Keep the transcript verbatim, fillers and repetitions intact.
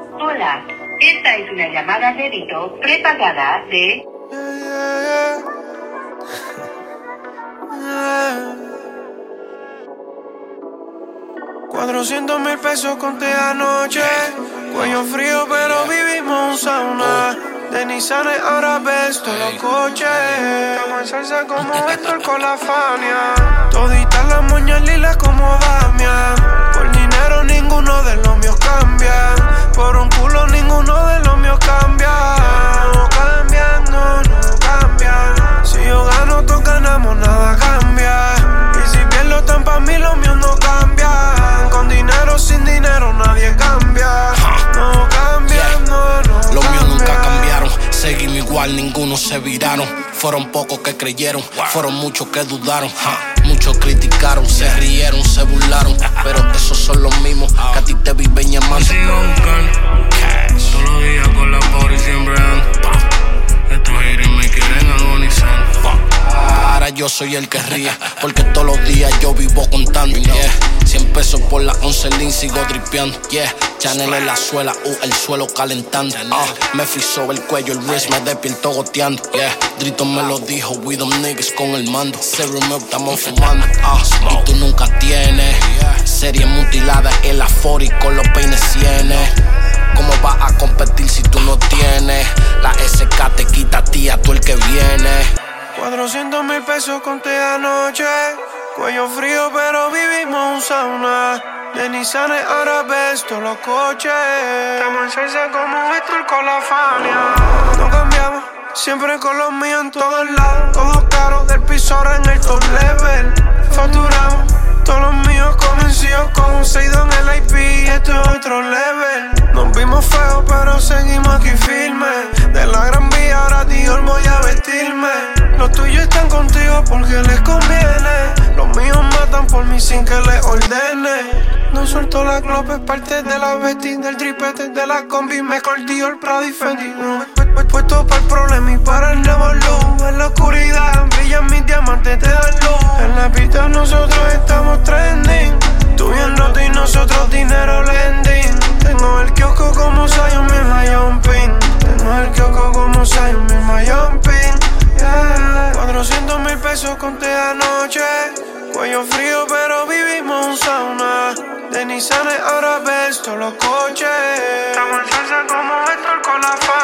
Hola, esta es una llamada débito prepagada de... Cuatrocientos mil pesos conté anoche. Cuello frío pero vivimos un sauna. De Nissanes ahora ves todos los coches. Estamos en salsa como Héctor con la Fania. Toditas las moñas lilas como Damian. Por dinero ninguno de los míos cambia. Por un culo ninguno de los míos cambia. No cambian, no, no cambian. Si yo gano, todos ganamos, nada cambia. Y si pierdo tan pa' mí, los míos no cambian. Con dinero, sin dinero, nadie cambia. No cambian, no, no Los cambian. míos nunca cambiaron, seguimos igual, ninguno se viraron. Fueron pocos que creyeron, fueron muchos que dudaron. Muchos criticaron, se rieron, se burlaron. Pero esos son los mismos que a ti te viven llamando. Sigo buscando cash, todos los días con la pobre y siempre ando. Estos haters me quieren agonizar. Ahora yo soy el que ríe, porque todos los días yo vivo contando, yeah. Cien pesos por la once lin, sigo dripeando, yeah. Chanel en la suela, uh, el suelo calentando, uh. Me frizó el cuello, el wrist, me despierto goteando, yeah. Drito me lo dijo, we them niggas con el mando. Zero milk, estamos fumando, uh. Y tú nunca tienes serie mutilada en la cuarenta con los peines cienes. ¿Cómo vas a competir si tú no tienes? La S K te quita a ti, a tú el que viene. Cuatrocientos mil pesos conté anoche. Cuello frío pero vivimos un sauna. De Nissanes ahora ves todos los coches. Estamos en salsa como Héctor con la Fania. No cambiamos, siempre con los míos en todos lados. Todos caros del piso ahora en el top level. Facturamos, todos los míos convencidos con un seidón en el I P. Esto es otro level. Nos vimos feos pero seguimos aquí firmes. De la Gran Vía ahora Dior voy a vestirme. Los tuyos están contigo porque les conviene. Los míos matan por mí sin que les ordene. No suelto la globe, es parte de la Betty, del tripete, de la combi. Mejor Dior, Prada y Fendi. Uh, puesto para el problema y para el nuevo luz. En la oscuridad brillan mis diamantes, te dan luz. En la pista nosotros estamos trending. Tú bien roto y nosotros dinero lending. Tengo el kiosco como Zion, mi jumping. Tengo el kiosco como Zion, mi jumping. Yeah. Cuatrocientos mil pesos conté anoche. Cuello frío pero vivimos un sauna. De Nissanes ahora ves todos los coches. Estamos en salsa como Héctor con la Fania.